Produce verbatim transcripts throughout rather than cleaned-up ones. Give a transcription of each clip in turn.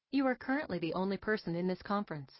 You are currently the only person in this conference.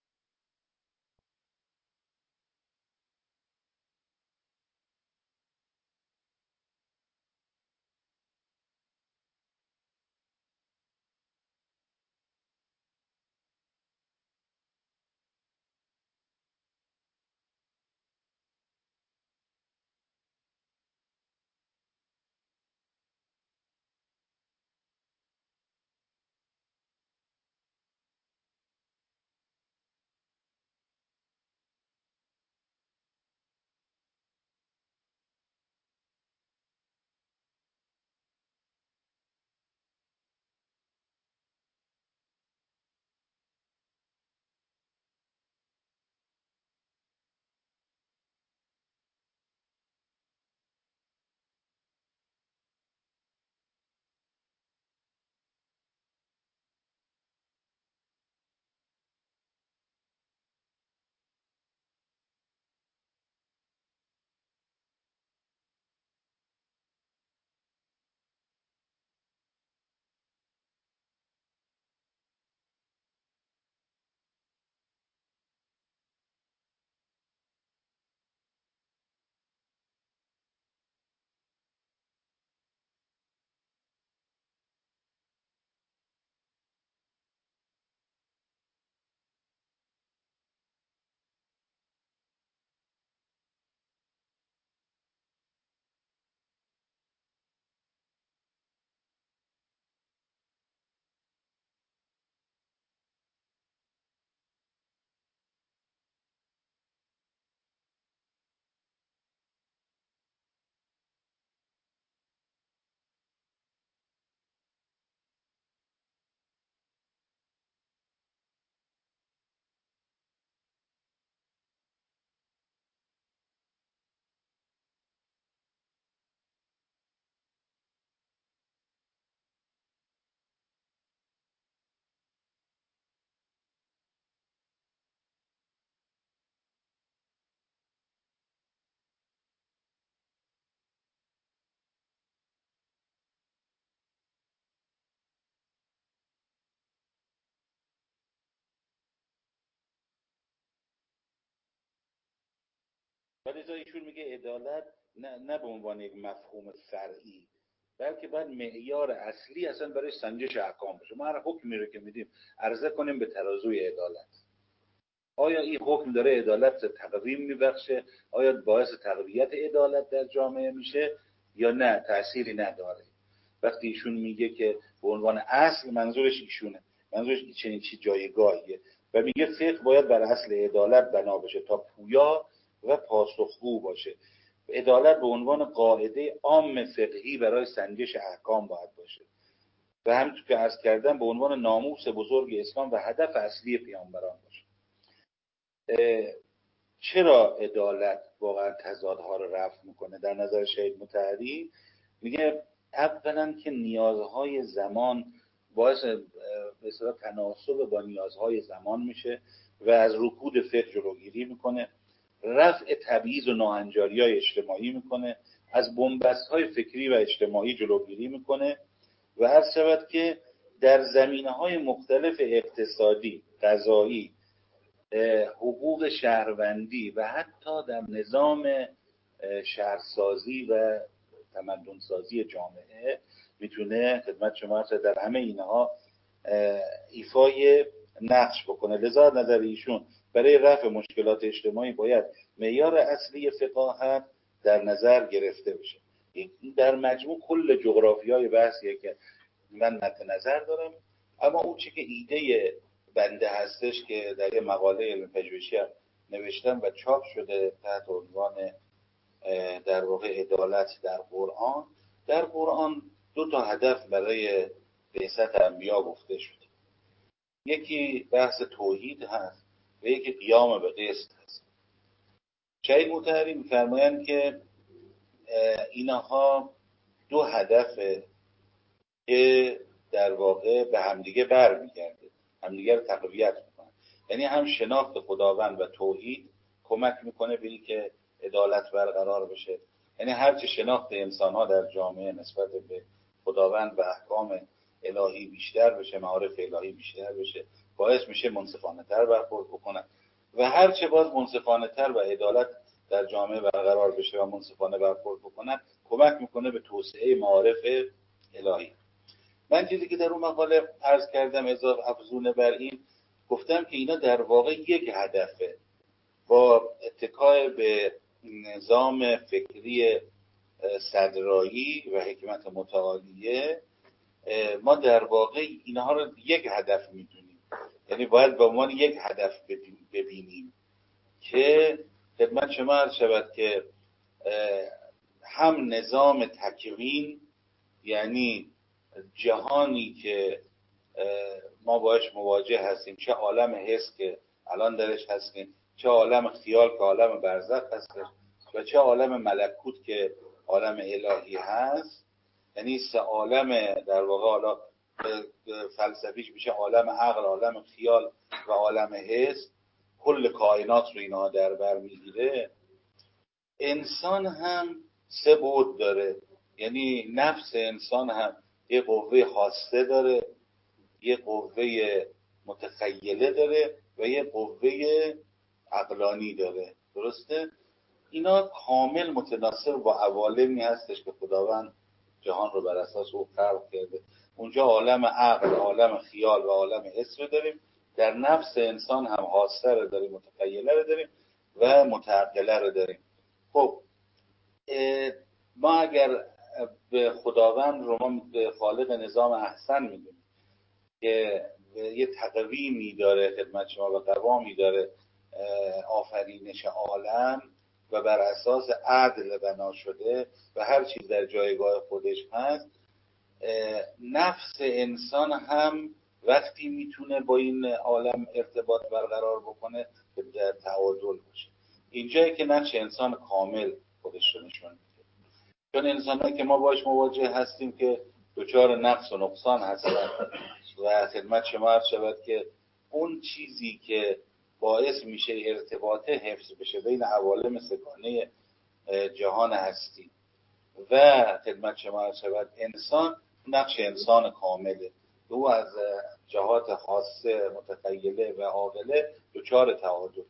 ولی ایشون میگه عدالت نه, نه به عنوان یک مفهوم فرعی، بلکه باید معیار اصلی اصلا برای سنجش احکام باشه. ما هر حکمی رو که میدیم عرضه کنیم به ترازوی عدالت. آیا این حکم داره عدالت تقویم میبخشه؟ آیا باعث تقویت عدالت در جامعه میشه یا نه تأثیری نداره؟ وقتی ایشون میگه که به عنوان اصل، منظورش ایشونه، منظورش چنین چی جایگاهیه و میگه فقه باید بر اصل عدالت بنا بشه تا پویا و پاسخگو باشه. عدالت به عنوان قاعده عام فقهی برای سنجش احکام باید باشه و همونطور که عرض کردم به عنوان ناموس بزرگ اسلام و هدف اصلی پیامبران باشه. چرا عدالت واقعا تضادها رو رفع میکنه در نظر شهید مطهری؟ میگه اولا که نیازهای زمان باعث به اصطلاح تناسب با نیازهای زمان میشه و از رکود فقه جلوگیری میکنه، رفع تبعیض و ناهنجاری‌های اجتماعی میکنه، از بنبست‌های فکری و اجتماعی جلوگیری میکنه و هر شود که در زمینه‌های مختلف اقتصادی، قضایی، حقوق شهروندی و حتی در نظام شهرسازی و تمدنسازی جامعه میتونه خدمت شما در همه اینها ایفای نقش بکنه. لذا نظر ایشون برای رفع مشکلات اجتماعی باید معیار اصلی فقاهت در نظر گرفته بشه. این در مجموع کل جغرافیای بحثیه که من مد نظر دارم. اما اون چی که ایده بنده هستش که در یه مقاله علم پژوهشی هم نوشتم و چاپ شده تحت عنوان در واقع عدالت در قرآن. در قرآن دو تا هدف برای بعثت انبیا گفته شده، یکی بحث توحید هست و یکی قیام به قسط هست. شهید مطهری می‌فرمایند که اینها دو هدف که در واقع به همدیگه برمیگرده، همدیگه رو تقویت میکنه. یعنی هم شناخت خداوند و توحید کمک میکنه به این که عدالت برقرار بشه. یعنی هرچه شناخت انسان ها در جامعه نسبت به خداوند و احکام الهی بیشتر بشه، معارف الهی بیشتر بشه، باعث میشه منصفانه تر برخورد بکنن و هرچه باز منصفانه تر و عدالت در جامعه برقرار بشه و منصفانه برخورد بکنن کمک میکنه به توسعه معارف الهی. من چیزی که در اون مقاله عرض کردم اضافه افزون بر این گفتم که اینا در واقع یک هدفه. با اتکای به نظام فکری صدرایی و حکمت متعالیه ما در واقع اینها رو یک هدف میدونیم، یعنی باید به عنوان یک هدف ببینیم که خدمت شما عرض شود که هم نظام تکوین، یعنی جهانی که ما باش مواجه هستیم، چه عالم حس که الان درش هستیم، چه عالم خیال که عالم برزخ هستش و چه عالم ملکوت که عالم الهی هست، یعنی سه عالم در واقع حالا فلسفیش میشه عالم عقل، عالم خیال و عالم حس، کل کائنات رو اینا در بر میگیره. انسان هم سه بعد داره، یعنی نفس انسان هم یه قوه خاصه داره، یه قوه متخیله داره و یه قوه عقلانی داره. درسته؟ اینا کامل متناسب با عوالمی هستش که خداوند جهان رو بر اساس او خلق کرده. اونجا عالم عقل، عالم خیال و عالم حس رو داریم، در نفس انسان هم خاصه رو داریم، متخیله رو داریم و متعقله رو داریم. خب ما اگر به خداوند رو ما به خالق نظام احسن میدونیم که یه تقویمی داره خدمت شما و قوامی داره آفرینش عالم و بر اساس عدل بنا شده و هر چیز در جایگاه خودش هست، نفس انسان هم وقتی میتونه با این عالم ارتباط برقرار بکنه که در تعادل باشه. اینجایی که نقش انسان کامل خودش رو نشون میده. چون انسان‌هایی که ما باش مواجه هستیم که دچار نقص و نقصان هستن و خدمت شما عرض شود که اون چیزی که باعث میشه ارتباط حفظ بشه بین عوالم سگانه جهان هستی و خدمت شما عرض شود انسان، نقش انسان کامله، او از جهات خاصه متخیله و عاقله دچار تعادل.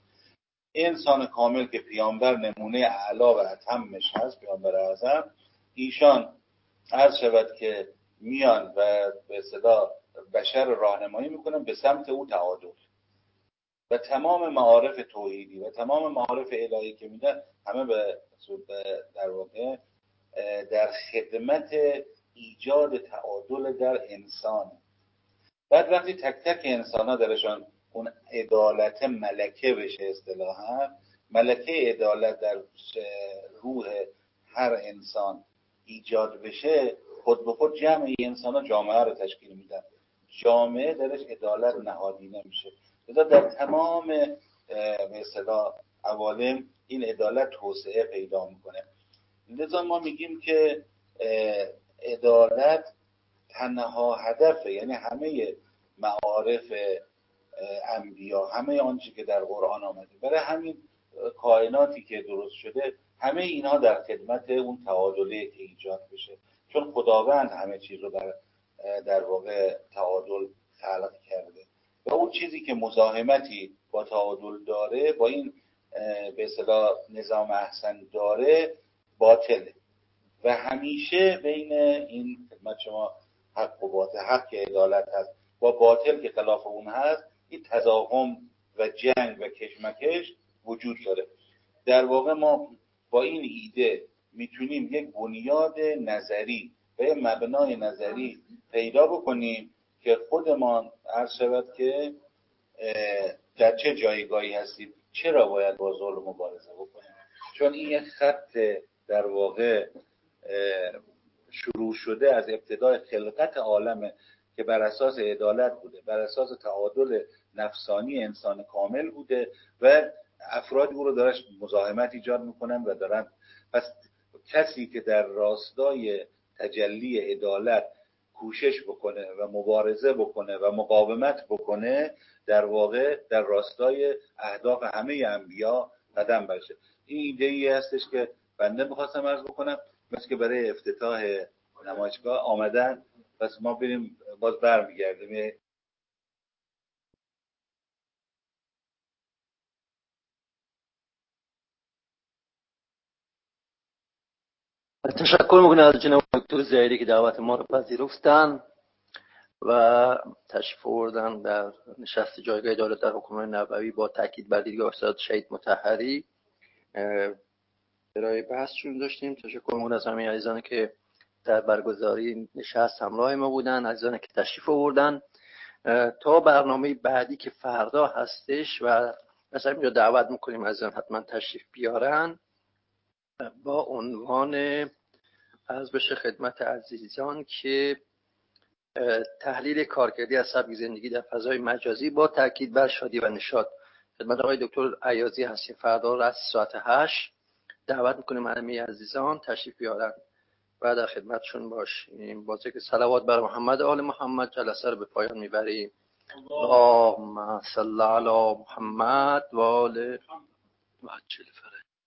انسان کامل که پیامبر نمونه اعلی و اتمش هست، پیامبر اعظم، ایشان عرض شود که میان و به اصطلاح بشر راهنمایی میکنن به سمت او تعادل و تمام معارف توحیدی و تمام معارف الهی که میدن همه به در واقع در خدمت ایجاد تعادل در انسان. بعد وقتی تک تک انسان ها درشان اون عدالت ملکه بشه، اصطلاحاً ملکه عدالت در روح هر انسان ایجاد بشه، خود به خود جمع انسان ها جامعه رو تشکیل میدن، جامعه درش عدالت نهادینه میشه. لذا در تمام به اصطلاح عوالم این عدالت توسعه پیدا میکنه. لذا ما میگیم که عدالت تنها هدفه، یعنی همه معارف انبیا، همه آنچه که در قرآن آمده، برای همین کائناتی که درست شده همه اینها در خدمت اون تعادله که ایجاد بشه، چون خداوند همه چیز رو در در واقع تعادل خلق کرده و اون چیزی که مزاحمتی با تعادل داره، با این به اصطلاح نظام احسن داره، باطله و همیشه بین این خدمت شما حق و باطل، حق که عدالت هست با باطل که خلاف اون هست، این تضاهم و جنگ و کشمکش وجود داره. در واقع ما با این ایده میتونیم یک بنیاد نظری و یک مبنای نظری پیدا بکنیم که خودمان عرض شود که در چه جایگاهی هستیم، چرا باید با ظلم مبارزه بکنیم. چون این یک خط در واقع شروع شده از ابتدای خلقت عالمه که بر اساس عدالت بوده، بر اساس تعادل نفسانی انسان کامل بوده و افراد او رو دارش مزاحمت ایجاد میکنن و دارن. پس کسی که در راستای تجلی عدالت کوشش بکنه و مبارزه بکنه و مقاومت بکنه، در واقع در راستای اهداف همه انبیا قدم برشه. این ایده ای هستش که بنده میخواستم عرض بکنم، مثل که برای افتتاح نمایشگاه آمدن پس ما بریم باز برمیگردیم. تشکر میکنم از جناب دکتر زاهدی که دعوت ما رو پذیرفتن و تشریف آوردن در نشست جایگاه عدالت در حکومت نبوی با تاکید بر دیدگاه استاد شهید مطهری. ارائه بحثشون داشتیم. تشکر میکنم از همه عزیزانی که در برگزاری نشست همراه ما بودن، عزیزانی که تشریف آوردن. تا برنامه بعدی که فردا هستش و مثلا اینجا دعوت میکنیم عزیزان حتما تشریف بیارن، با عنوان از بشه خدمت عزیزان که تحلیل کارکردی از سبک زندگی در فضای مجازی با تاکید بر شادی و نشاط. خدمت آقای دکتر عیاضی هستیم. فردا رأس ساعت هشت دعوت میکنیم همه عزیزان تشریف بیارن و در خدمتشون باشیم. با ذکر صلوات بر محمد آل محمد جلسه رو به پایان میبریم. اللهم صل علی محمد و آل محمد.